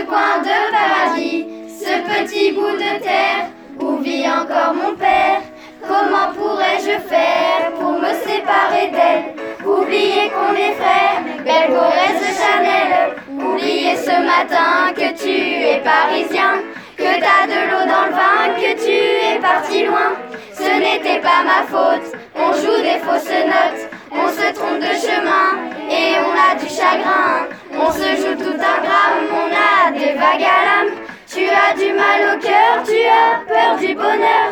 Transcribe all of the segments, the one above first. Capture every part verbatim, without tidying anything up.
coin de paradis, ce petit bout de terre où vit encore mon père. Comment pourrais-je faire pour me séparer d'elle? Oublier qu'on est frères, belle Corrèze de Chanel. Oublier ce matin que tu es parisien, que t'as de l'eau dans le vin, que tu es parti loin. Ce n'était pas ma faute, on joue des fausses notes, on se trompe de chemin et on a du chagrin. On se joue tout un gramme, on a des vagues à l'âme. Tu as du mal au cœur, tu as peur du bonheur.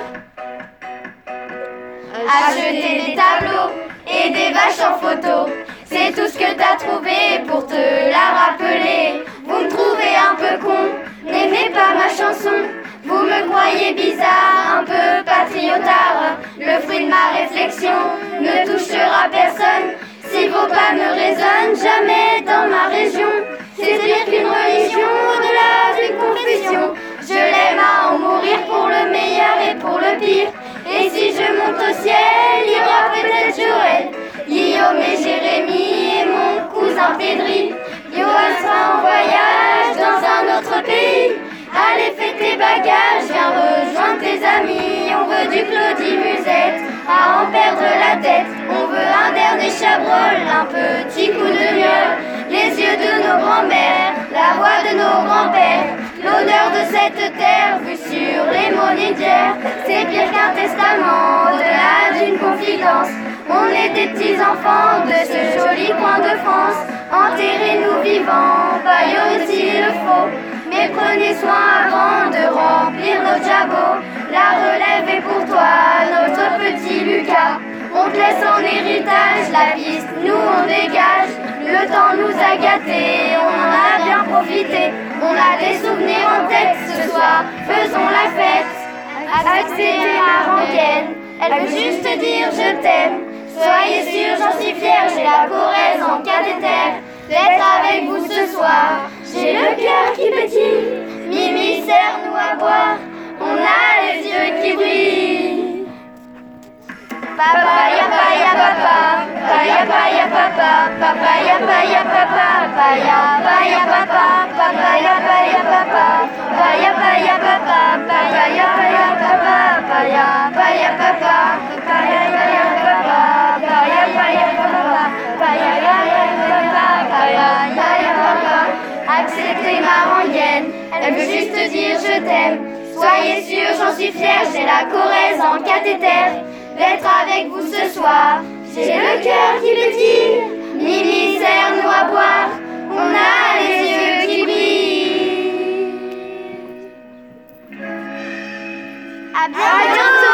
Acheter des tableaux et des vaches en photo, c'est tout ce que t'as trouvé pour te la rappeler. Vous me trouvez un peu con, n'aimez pas ma chanson. Vous me croyez bizarre, un peu patriotard. Le fruit de ma réflexion ne touchera personne. Si vos pas me résonnent jamais dans ma région, c'est dire qu'une religion au-delà d'une confession. Je l'aime à en mourir pour le meilleur et pour le pire. Et si je monte au ciel, il y aura peut-être Joël, Guillaume et Jérémie et mon cousin Pédri. Johan sera en voyage dans un autre pays. Allez, fais tes bagages, viens rejoindre tes amis. On veut du Claudie Musette, à en perdre la tête. On veut un dernier Chabrol, un petit coup de miel. Les yeux de nos grands-mères, la voix de nos grands-pères. L'odeur de cette terre vue sur les monnaies d'hier. C'est pire qu'un testament, au-delà d'une confidence. On est des petits enfants de ce joli coin de France. Enterrez-nous vivants, paillons s'il le faut. Mais prenez soin avant de remplir nos jabots. La relève est pour toi, notre petit Lucas. On te laisse en héritage la piste, nous on dégage. Le temps nous a gâtés, on en a bien profité. On a des souvenirs en tête ce soir, faisons la fête. Acceptez ma rengaine, elle veut juste dire je t'aime. Soyez sûrs, j'en suis fière, j'ai la Corrèze en cathéter. D'être avec vous ce soir, j'ai le cœur qui pétille. Mimi, serre-nous à boire, on a les yeux qui brillent. Papa ya paya papa, paya paya papa, papa ya paya papa, paya paya papa, papa ya paya papa, paya paya papa, papa ya paya papa, paya paya papa, paya paya papa, paya paya papa, paya paya papa, paya paya papa. Acceptez ma rengaine, elle veut juste dire je t'aime. Soyez sûrs, j'en suis fière, j'ai la Corrèze en cathéter. D'être avec vous ce soir, j'ai le cœur qui pétille. Mimi, serre-nous à boire, on a les yeux qui brillent. À bientôt.